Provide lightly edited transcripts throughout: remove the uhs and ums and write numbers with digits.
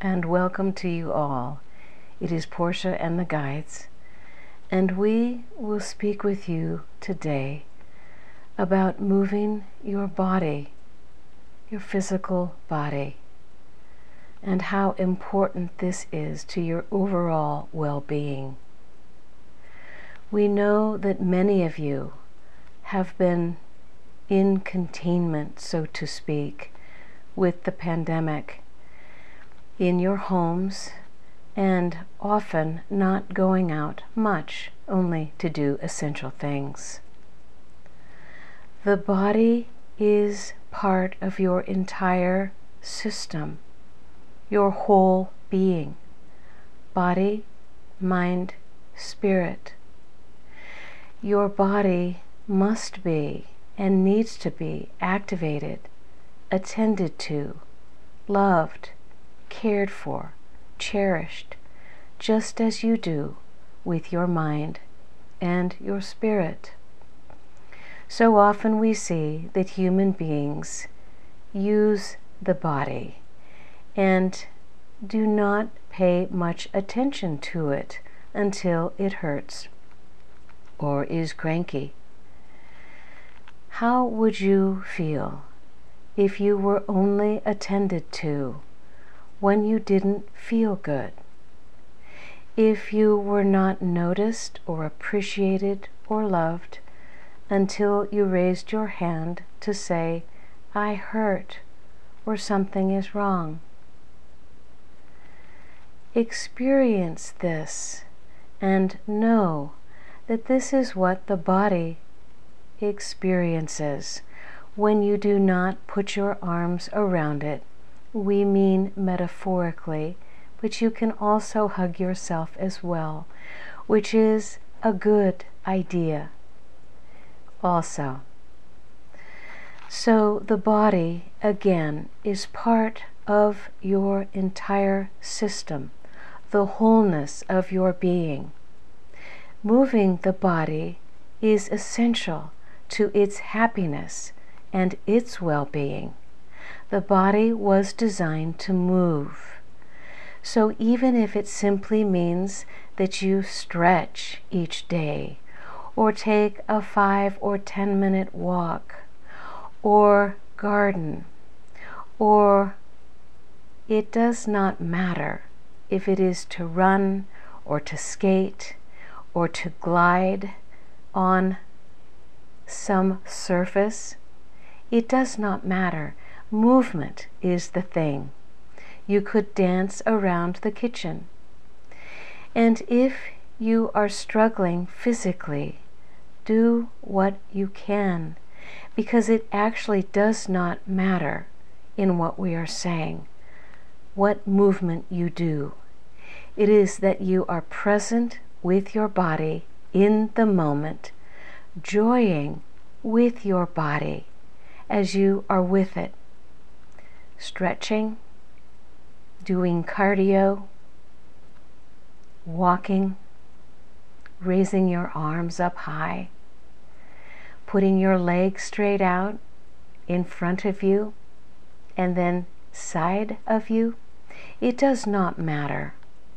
and welcome to you all. It is Portia and the Guides, and we will speak with you today about moving your body, your physical body, and how important this is to your overall well-being. We know that many of you have been in containment, so to speak, with the pandemic in your homes, and often not going out much, only to do essential things. The body is part of your entire system, your whole being, body, mind, spirit. Your body must be and needs to be activated, attended to, loved, cared for, cherished, just as you do with your mind and your spirit. So often we see that human beings use the body and do not pay much attention to it until it hurts or is cranky. How would you feel if you were only attended to when you didn't feel good? If you were not noticed or appreciated or loved until you raised your hand to say, "I hurt," or "something is wrong"? Experience this and know that this is what the body experiences when you do not put your arms around it. We mean metaphorically, but you can also hug yourself as well, which is a good idea also. So the body, again, is part of your entire system, the wholeness of your being. Moving the body is essential to its happiness and its well-being. The body was designed to move. So even if it simply means that you stretch each day, or take a 5 or 10-minute walk, or garden, or it does not matter if it is to run or to skate or to glide on some surface, it does not matter. Movement is the thing. You could dance around the kitchen. And if you are struggling physically, do what you can, because it actually does not matter in what we are saying, what movement you do. It is that you are present with your body in the moment, joying with your body as you are with it. Stretching, doing cardio, walking, raising your arms up high, putting your legs straight out in front of you and then side of you. It does not matter.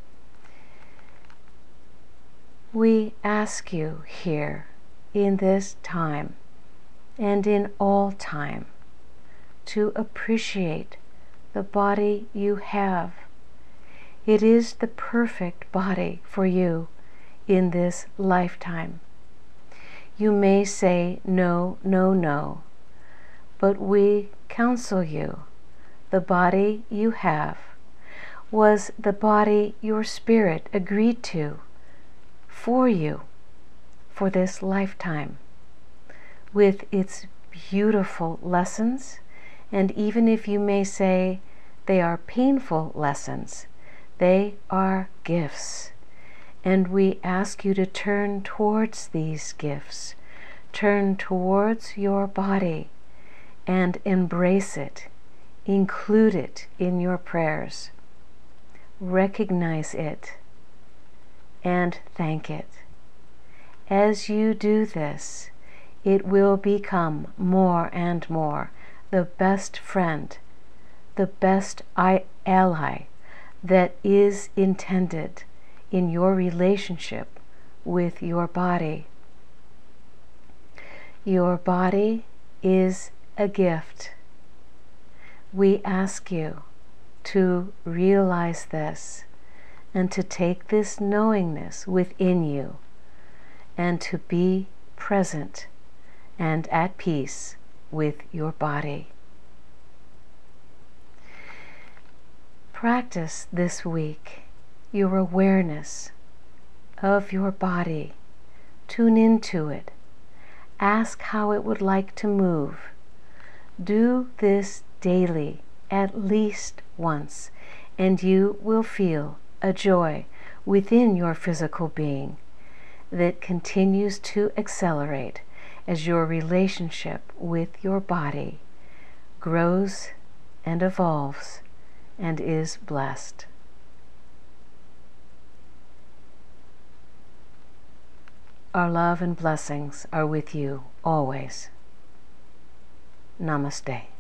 We ask you here in this time and in all time to appreciate the body you have. It is the perfect body for you in this lifetime. You may say no, no, no, but we counsel you. The body you have was the body your spirit agreed to for you for this lifetime, with its beautiful lessons. And even if you may say they are painful lessons, they are gifts. And we ask you to turn towards these gifts, turn towards your body and embrace it, include it in your prayers, recognize it, and thank it. As you do this, it will become more and more the best friend, the best ally, that is intended in your relationship with your body. Your body is a gift. We ask you to realize this and to take this knowingness within you and to be present and at peace with your body. Practice this week your awareness of your body. Tune into it. Ask how it would like to move. Do this daily, at least once, and you will feel a joy within your physical being that continues to accelerate as your relationship with your body grows and evolves and is blessed. Our love and blessings are with you always. Namaste.